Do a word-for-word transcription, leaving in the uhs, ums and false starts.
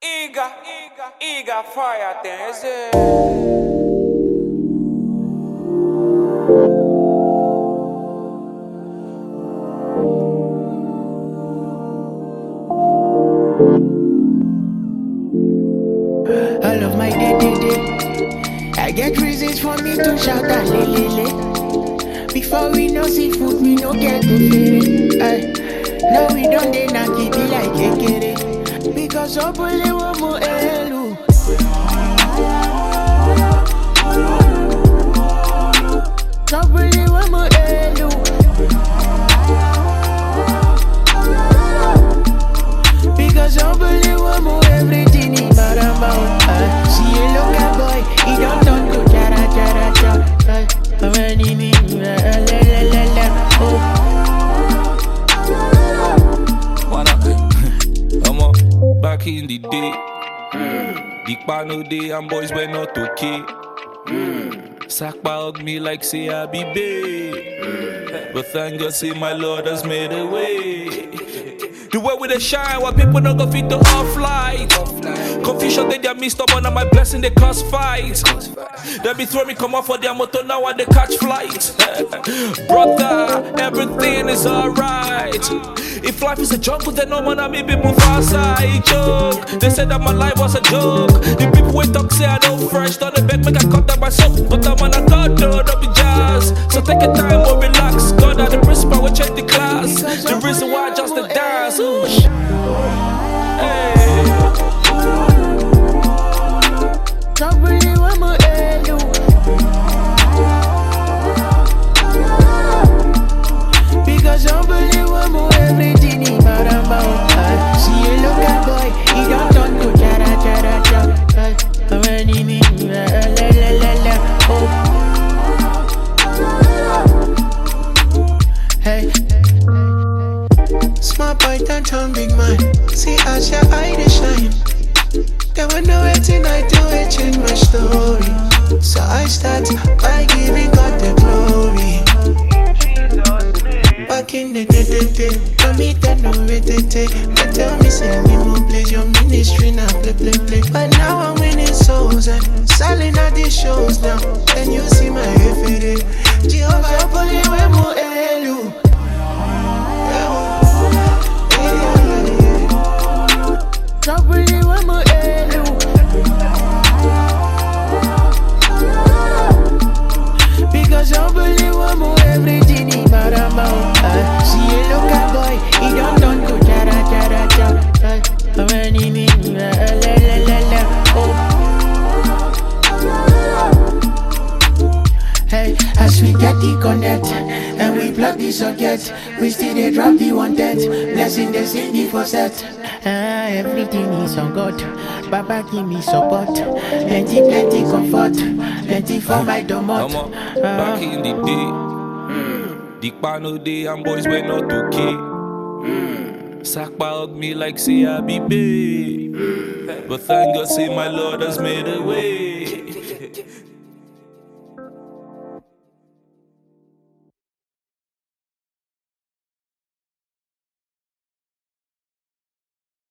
Iga, Iga, Iga, fire things. I love my day, day, day. I get reasons for me to shout out, le, le, le. Before we know seafood, we no get to feel it. Now we don't dey knock it be like kekere. Because obole wo mo elu. Obole wo mo elu. Because obole wo mo everything in marama. Uh, see a local boy, he don't turn to jara jara jara. Uh, when he mean la la la la la. Oh. Back in the day, mm. the pano day and boys were not okay. Mm. Sakpa hug me like say I be babe, mm. but thank God say my Lord has made a way. The way we they shine, while people not go fit to off light. Confusion they they missed up on my blessing they cause fights. They be throw me come off for their motor now and they catch flight. Brother, everything is alright. If life is a jungle, then no man me be move outside. Joke. They said that my life was a joke. The people we talk say I don't fresh. Don't beg make I cut that myself. But I'm on a god, no, don't be jazz. So take your time or relax. God at the principal will check the class. The reason why I just the dance. Oosh. Hey. Because unbelievable everything in marama. uh, See a local boy, he don't turn to jara jara jara. uh, When he mean la la la la la. Oh. Hey. Small boy don't turn big man. See as your eye they shine. There was no waiting I do it change my story. So I start by giving God the glory. Back in the day, day, day, tell me that no way, day, day. But tell me, say, me more place your ministry now, play, play, play. But now I'm winning souls and selling at these shows now. And you see my everyday. Jehovah, Poli, we mo elu. Trouble, we mo elu. Because unbelievable everything in marama. Uh, see a local boy, he don't turn to jara jara jara. Uh, when he mean la la la la la. Oh. Hey, as we get the connect and we plug the socket, we still they drop the wanted. Blessing the sing the faucet. Ah, everything is on God. Baba give me support. Plenty, plenty comfort. Plenty for my domot. Uh, back in the day, mm. the pano day and boys were not okay. Mm. Sakpa hug me like say I be babe, mm. but thank God say my Lord has made a way.